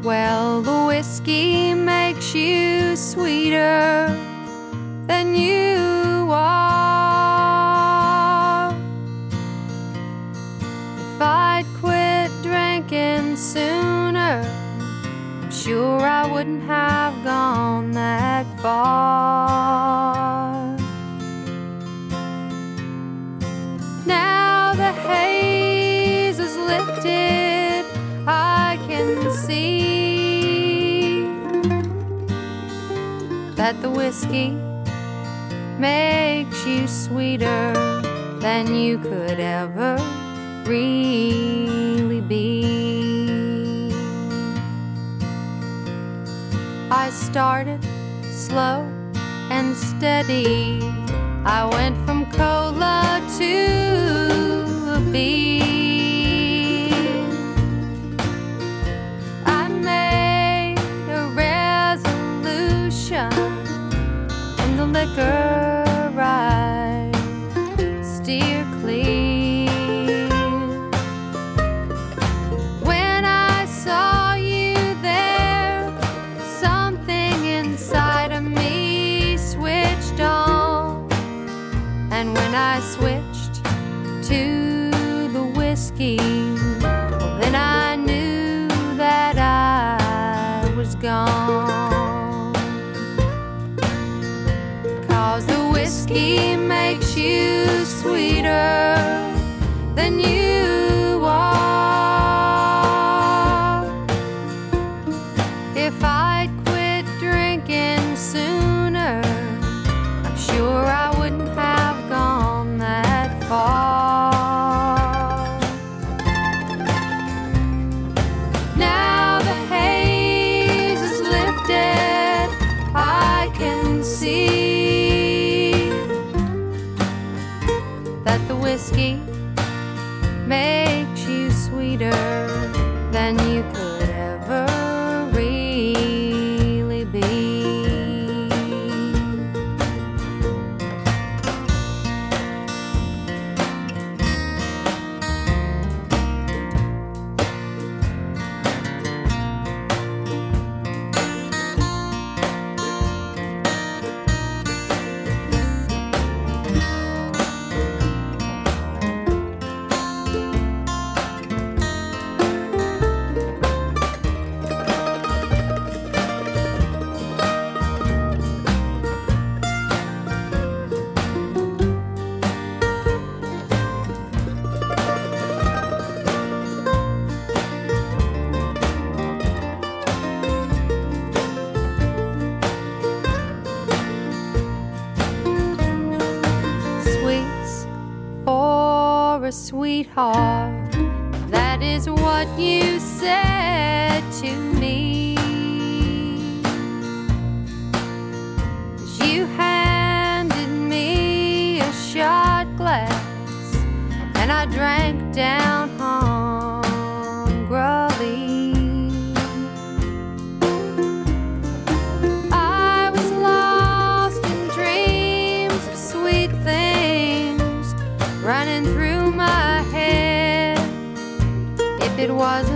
Well, the whiskey makes you sweeter than you are. If I'd quit drinking sooner, I'm sure I wouldn't have gone that far. Now the haze is lifted, I can see that the whiskey makes you sweeter than you could ever really be. I started slow and steady. I went from cola to a bee. I made a resolution in the liquor I steer clear. When I saw you there, something inside of me switched on. And when I switched to the whiskey, well, then I knew that I was gone. 'Cause the whiskey makes you sweeter than you are. If I'd quit drinking sooner, I'm sure I wouldn't have gone that far. Now the haze is lifted, I can see that the whiskey makes you sweeter than you could ever really be. A sweetheart, that is what you said to me. 'Cause you handed me a shot glass and I drank down hungrily. I was lost in dreams of sweet things running through my head. If it wasn't